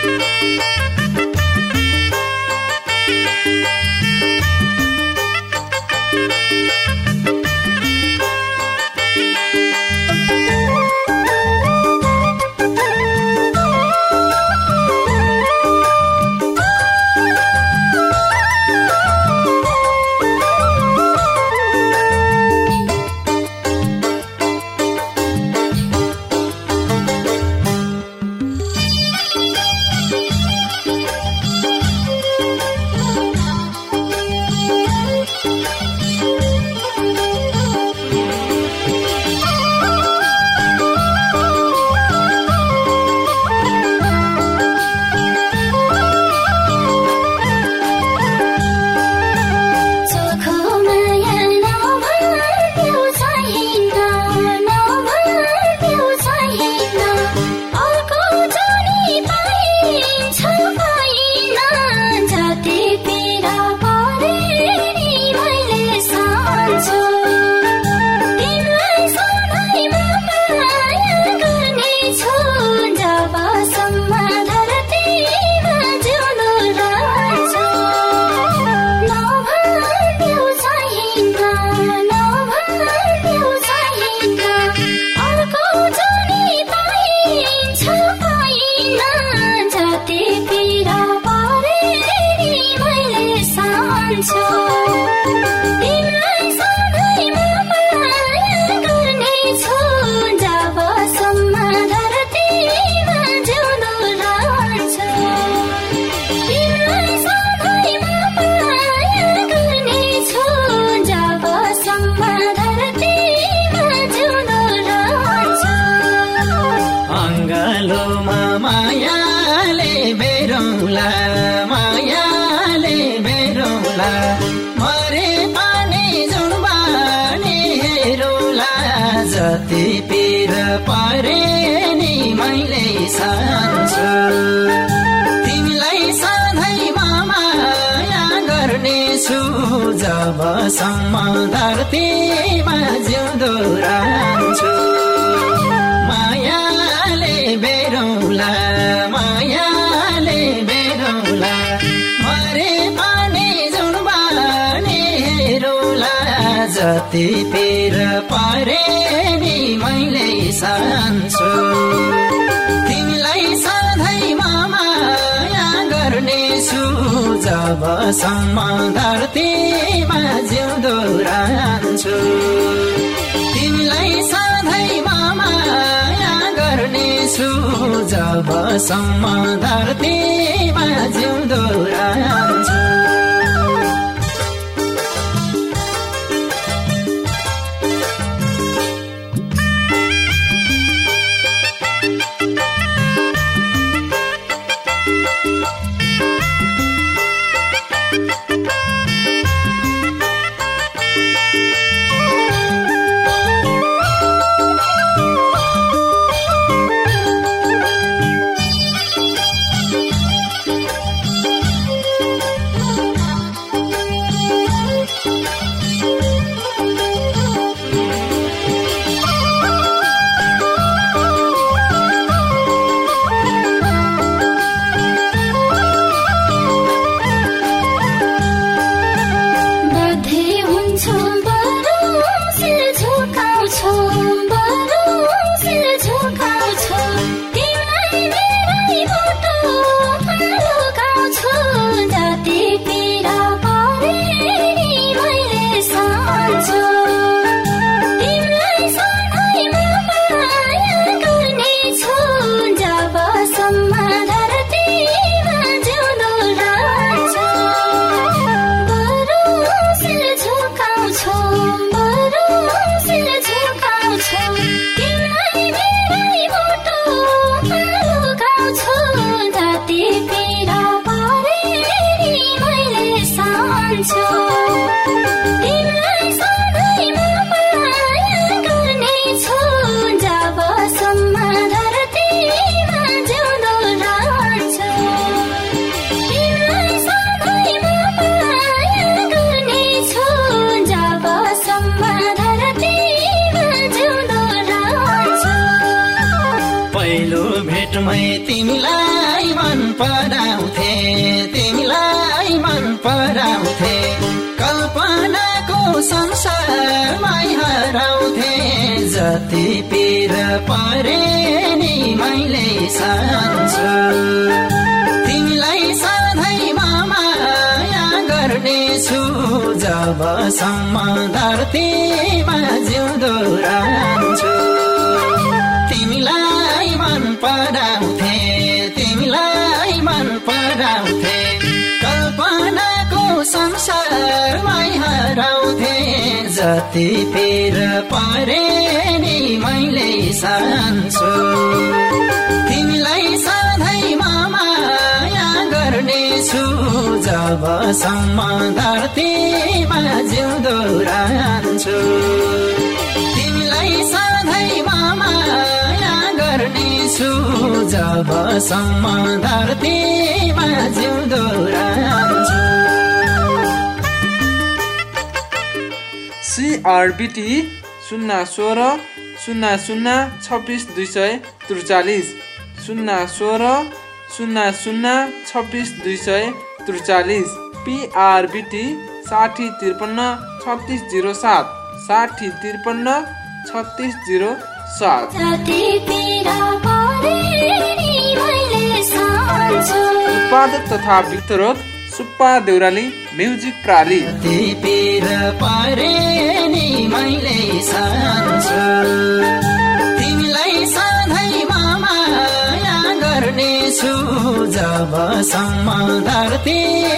जति पिर परे नि मैले सान्छु तिमीलाई सधैँ माया गर्नेछु जबसम्म धरतीमा जिउँदो रहन्छु मायाले बेरौला मायाले बेरौला मरे पनि जुन बानी हेरौला जति पिर परे नि मैले सान्छु तिमीलाई सधैँ माया गर्नेछु जबसम्म धरतीमा जिउँदो रहन्छु तिमीलाई सधैँ माया गर्नेछु जबसम्म धरतीमा जिउँदो रहन्छु मै तिमीलाई मन पराउँथे तिमीलाई मन पराउँथे कल्पनाको संसारमै हराउँथे जति पिर परे नि मैले सान्छु तिमीलाई सधैँमा माया गर्नेछु जबसम्म धरतीमा जिउँदो रहन्छु तिमीलाई मन पराउँथे तिमीलाई मन पराउँथे कल्पनाको संसारमै हराउँथे जति पिर परे नि मैले सान्छु तिमीलाई सधैँमा माया गर्नेछु जबसम्म धरतीमा जिउँदो रहन्छु तिमीलाई सधैँमा माया गर्नेछु जबसम्म धरतीमा जिउँदो रहन्छु। CRBT 016 00 26 243 016 00 26 243 PRBT 6053 3607 6053 3607 उत्पादक तथा वितरक सुप्पा देउराली म्युजिक प्राली पिर परे नि मैले सान्छु तिमीलाई सधैँमा माया गर्नेछु जबसम्म धरती